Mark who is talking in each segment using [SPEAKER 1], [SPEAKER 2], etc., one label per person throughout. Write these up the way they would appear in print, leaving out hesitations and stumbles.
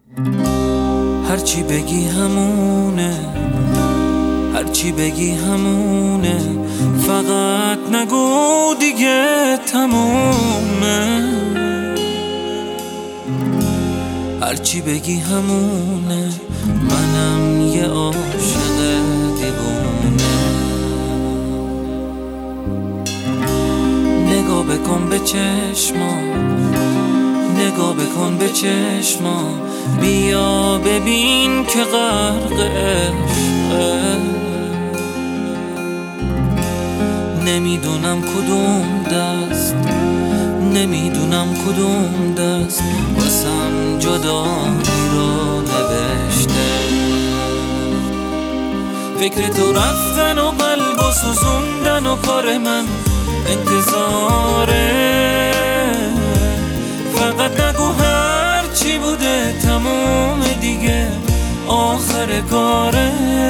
[SPEAKER 1] هرچی بگی همونه، هرچی بگی همونه، فقط نگو دیگه تمومه. هرچی بگی همونه، منم یه عاشق دیوونه. نگاه بکن به چشمام، نگاه بکن به چشمام، بیا ببین که غرق عشقه. نمیدونم کدوم دست، نمیدونم کدوم دست واسم جدایی رو نوشته. فکر تو رفتن و قلب و سوزوندن و کار من انتظاره. فقط نگو هر چی بوده تموم دیگه آخر کاره.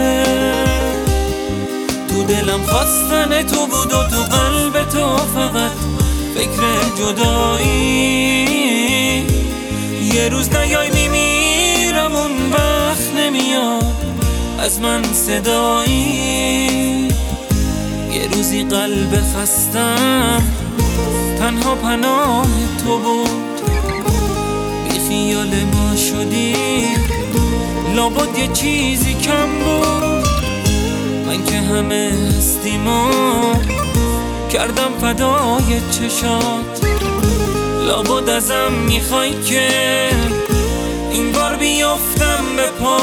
[SPEAKER 1] تو دلم خواستن تو بود و تو قلب تو فقط فکر جدایی. یه روز نیای میمیرم، اون وقت نمیاد از من صدایی. یه روزی قلب خستم تنها پناه تو بود، بی خیال ما شدی لابد یه چیزی کم بود. من که همه هستیمو کردم فدای چشات، لابد ازم میخوای که این بار بیافتم به پا.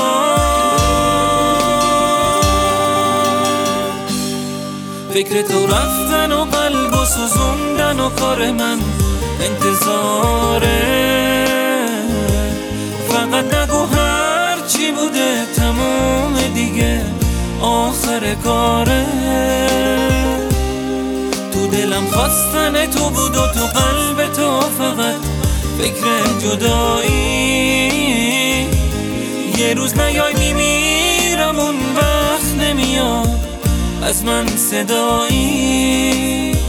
[SPEAKER 1] فکر تو رفتن و قلب و سوزوندن و کار من انتظاره. فقط نگو هر چی بوده تموم دیگه آخر کاره. تو دلم خواستن تو بود و تو قلب تو فقط فکر جدایی. یه روز نیای میمیرم، اون وقت نمیاد از من صدایی.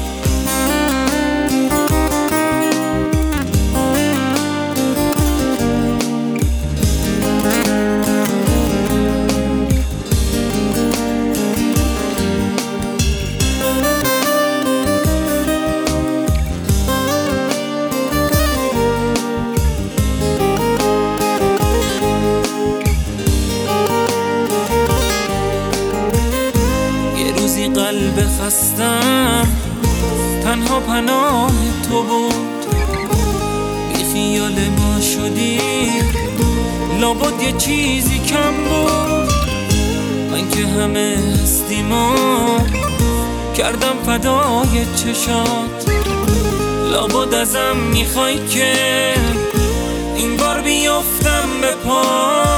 [SPEAKER 1] قلب خستم تنها پناه تو بود، بی خیال ما شدی لابد یه چیزی کم بود. من که همه هستیمو کردم فدای چشات، لابد ازم میخوای که این بار بیافتم به پا.